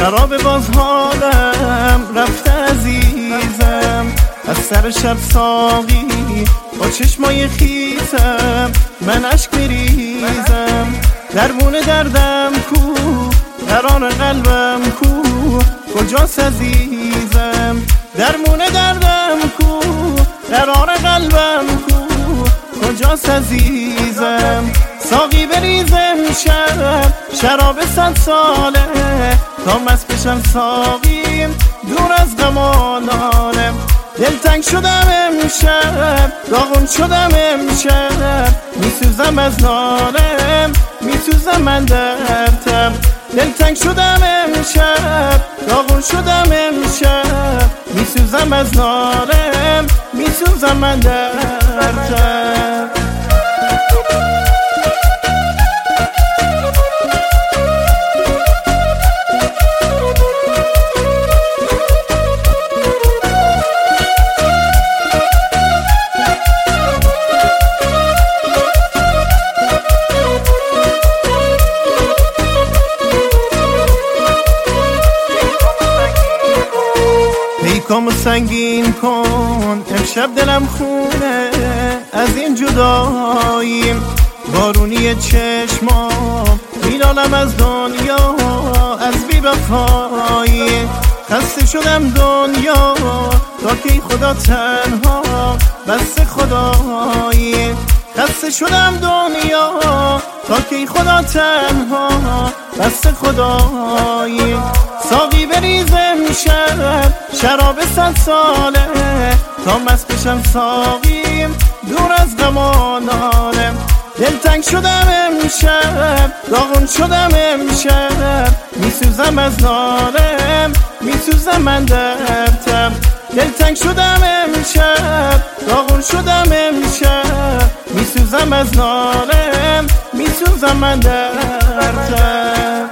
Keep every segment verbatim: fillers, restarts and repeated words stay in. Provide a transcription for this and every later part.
شراب باز حالم رفته عزیزم، از سر شب ساقی با چشمای خیتم من اشک میریزم. درمون دردم کو، قرار قلبم کو، کجاست عزیزم؟ درمون دردم کو، قرار قلبم کو، کجاست عزیزم؟ ساقی بریزم شب شراب صد ساله، تا مست بشم ساقیم دور از غم و نالم. دلتنگ شدم امشب، داغون شدم امشب، میسوزم از نالم، میسوزم من در تب. دلتنگ شدم امشب، داغون شدم امشب، میسوزم از نالم، میسوزم من در تب. پیکامو سنگین کن امشب دلم خونه، از این جداییم بارونی چشمام میلالم از دنیا، از بی وفایی. خسته شدم دنیا تا کی خدا تنها، بس خدایی. خسته شدم دنیا تا کی خدا تنها، بس خدایی. ساقی بریزم شب شراب صد ساله، تا مست بشم ساقیم دور از غم و نالم. دلتنگ شدم امشب، داغون شدم امشب، میسوزم از نالم، میسوزم من در تب. دلتنگ شدم امشب، داغون شدم امشب، میسوزم از نالم، میسوزم من در تب.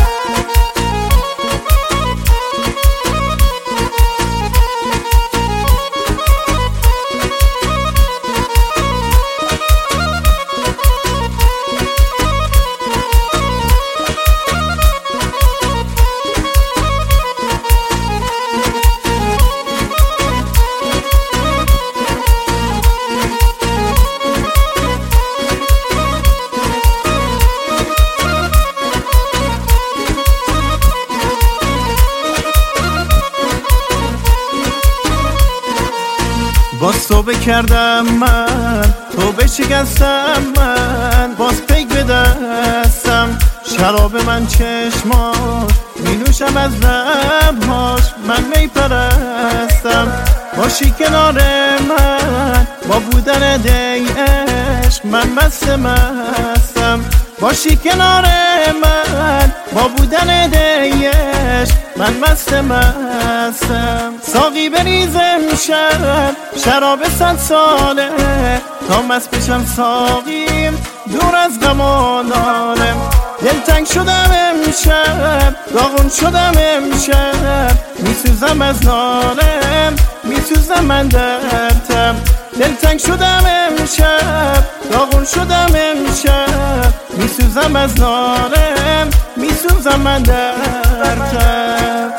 باز توبه کردم من، توبه شکستم من، باز پیک به دستم. شراب من چشماش می نوشم از لبهاش، من می پرستم. باشی کنار من با بودن دی عشق، من مست مستم. باشی کنار من با بودن دی عشق، من مست مستم. ساقی بریزم شب شراب صد ساله، تا مست بشم ساقیم دور از غم و نالم. دلتنگ شدم امشب، داغون شدم امشب، میسوزم از نالم، میسوزم من در تب. دلتنگ شدم امشب، داغون شدم امشب، میسوزم از نالم، میسوزم من در تب.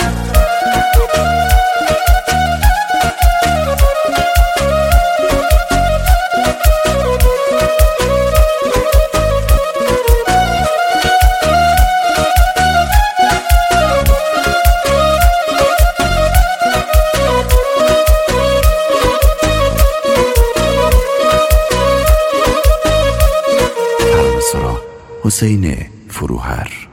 حسین فروهر.